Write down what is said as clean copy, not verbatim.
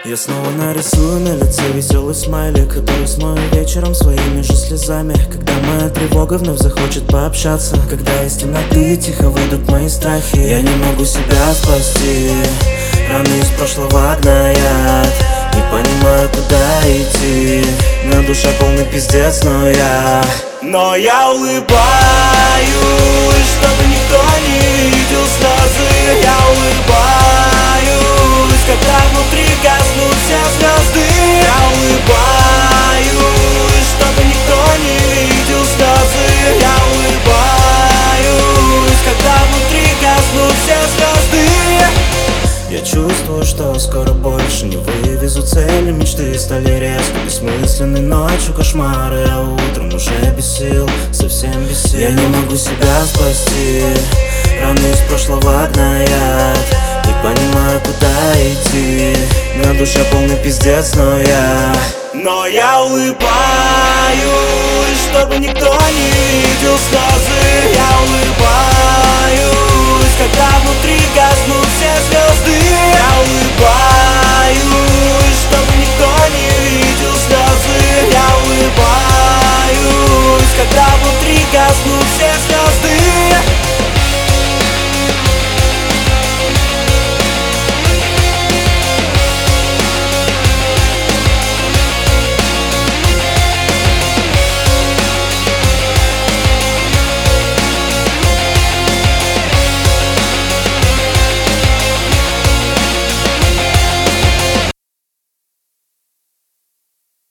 Я снова нарисую на лице веселый смайлик, который смою вечером своими же слезами. Когда моя тревога вновь захочет пообщаться, когда из темноты тихо выйдут мои страхи, я не могу себя спасти. Раны из прошлого гноят, не понимаю, куда идти. На душе полный пиздец, но я улыбаюсь, чтобы никто не видел слезы. Я улыбаюсь, когда внутри гаснут все звезды. Я улыбаюсь, чтобы никто не видел слезы. Я улыбаюсь, когда внутри гаснут все звезды. Я чувствую, что скоро больше не вывезу цели. Мечты стали резко бессмысленны, ночью кошмары, а утром уже без сил, совсем без сил. Я не могу себя спасти, раны из прошлого гноят, не понимаю, куда идти. На душе полный пиздец, но я улыбаюсь, чтобы никто не видел слезы. Я улыбаюсь, когда внутри гаснут все